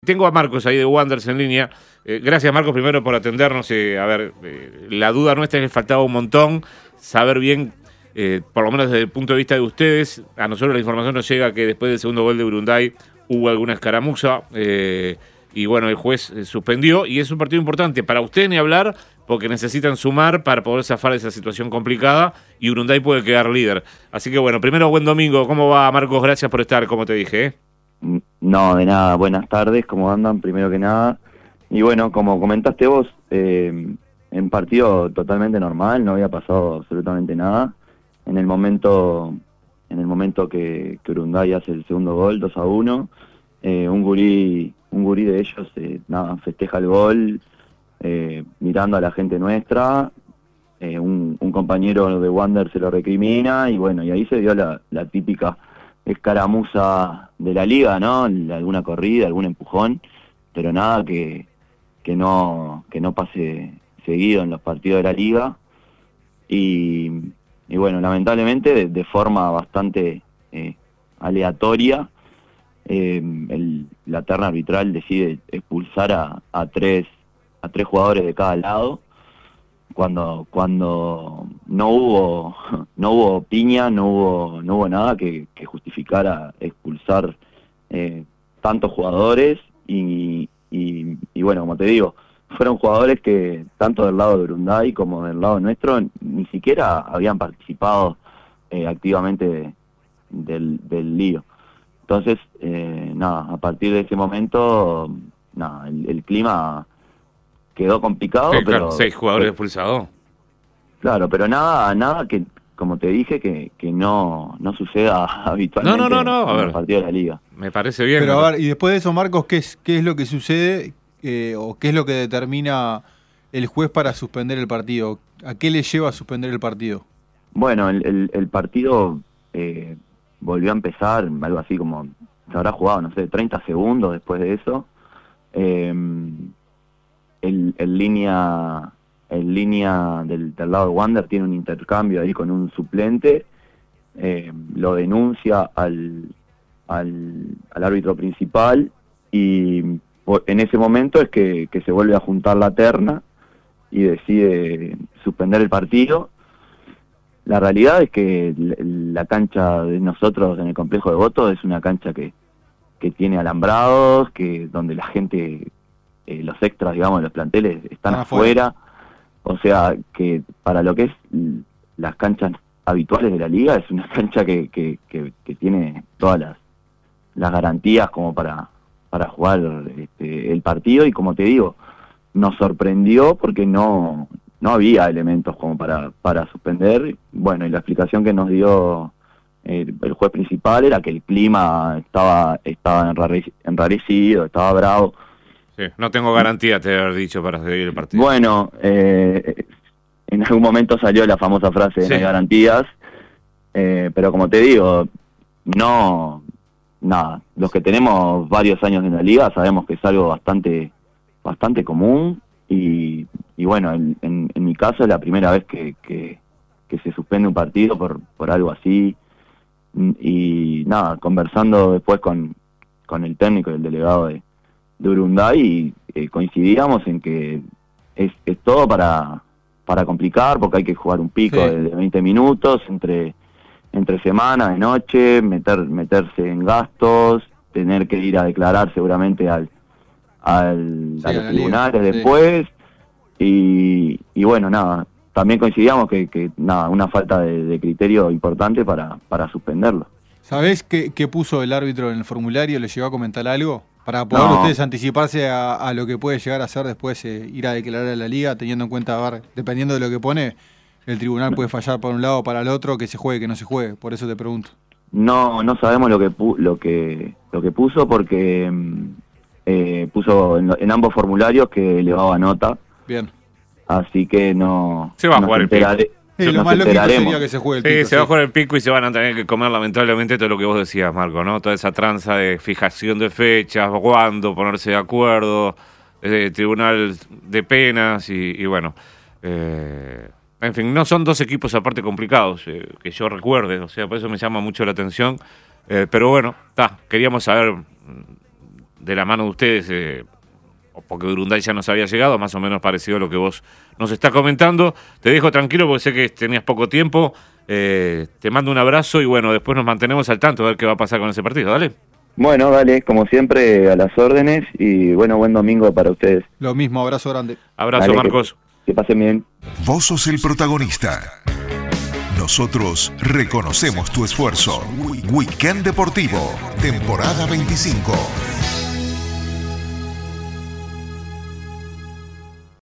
Tengo a Marcos ahí de Wanderers en línea. Gracias, Marcos, primero por atendernos. La duda nuestra es que faltaba un montón saber bien, por lo menos desde el punto de vista de ustedes. A nosotros la información nos llega que después del segundo gol de Urunday hubo alguna escaramuza y bueno, el juez suspendió y es un partido importante para ustedes ni hablar porque necesitan sumar para poder zafar esa situación complicada y Urunday puede quedar líder. Así que bueno, primero buen domingo. ¿Cómo va, Marcos? Gracias por estar, como te dije. No, de nada, buenas tardes, ¿cómo andan? Primero que nada. Y bueno, como comentaste vos, en partido totalmente normal, no había pasado absolutamente nada. En el momento que Urunday hace el segundo gol, 2-1, un gurí de ellos festeja el gol, mirando a la gente nuestra, un compañero de Wander se lo recrimina y bueno, y ahí se dio la típica escaramuza de la liga, ¿no? Alguna corrida, algún empujón, pero nada que no pase seguido en los partidos de la liga. Y bueno, lamentablemente de forma bastante aleatoria, la terna arbitral decide expulsar a tres jugadores de cada lado, cuando no hubo piña, no hubo nada que justificara expulsar tantos jugadores y bueno, como te digo, fueron jugadores que tanto del lado de Urunday como del lado nuestro ni siquiera habían participado activamente del lío. Entonces, a partir de ese momento, el clima quedó complicado, Sí, pero claro, 6 jugadores expulsados. Claro, pero nada que, como te dije, que no suceda habitualmente No, en los partidos de la liga. Me parece bien. Pero a ver, y después de eso, Marcos, ¿qué es lo que sucede o qué es lo que determina el juez para suspender el partido? ¿A qué le lleva a suspender el partido? Bueno, el partido volvió a empezar, algo así como, se habrá jugado, no sé, 30 segundos después de eso. El línea del lado de Wander tiene un intercambio ahí con un suplente, lo denuncia al árbitro principal y en ese momento es que se vuelve a juntar la terna y decide suspender el partido. La realidad es que la cancha de nosotros en el complejo de Voto es una cancha que tiene alambrados, donde la gente, los extras, digamos, de los planteles están afuera. O sea, que para lo que es las canchas habituales de la liga, es una cancha que tiene todas las garantías como para jugar el partido. Y como te digo, nos sorprendió porque no había elementos como para suspender. Bueno, y la explicación que nos dio el juez principal era que el clima estaba enrarecido, estaba bravo. Sí, no tengo garantía, te haber dicho, para seguir el partido. Bueno, en algún momento salió la famosa frase de no hay garantías, pero como te digo, los que tenemos varios años en la liga sabemos que es algo bastante común y bueno, en mi caso es la primera vez que se suspende un partido por algo así. Y conversando después con el técnico y el delegado de Urunday, coincidíamos en que es todo para complicar, porque hay que jugar un pico de 20 minutos entre semana, de noche, meterse en gastos, tener que ir a declarar seguramente a los tribunales después, y bueno, también coincidíamos que una falta de criterio importante para suspenderlo. ¿Sabés qué puso el árbitro en el formulario? ¿Le llegó a comentar algo? Para poder ustedes anticiparse a lo que puede llegar a ser después ir a declarar a la liga, teniendo en cuenta, dependiendo de lo que pone, el tribunal puede fallar para un lado o para el otro, que se juegue, que no se juegue. Por eso te pregunto. No sabemos lo que puso, porque puso en ambos formularios que elevaba nota. Bien. Así que no se va a jugar el pico. Lo más lógico sería que se juegue el pico. Se va a jugar el pico y se van a tener que comer lamentablemente todo lo que vos decías, Marco, ¿no? Toda esa tranza de fijación de fechas, cuándo ponerse de acuerdo, tribunal de penas y bueno. En fin, no son dos equipos aparte complicados, que yo recuerde, o sea, por eso me llama mucho la atención. Pero bueno, queríamos saber de la mano de ustedes, porque Urunday ya nos había llegado, más o menos parecido a lo que vos nos estás comentando. Te dejo tranquilo porque sé que tenías poco tiempo. Te mando un abrazo y bueno, después nos mantenemos al tanto a ver qué va a pasar con ese partido. Dale. Bueno, dale, como siempre, a las órdenes y bueno, buen domingo para ustedes. Lo mismo, abrazo grande. Abrazo, Dale, Marcos. Que pasen bien. Vos sos el protagonista. Nosotros reconocemos tu esfuerzo. Weekend Deportivo, temporada 25.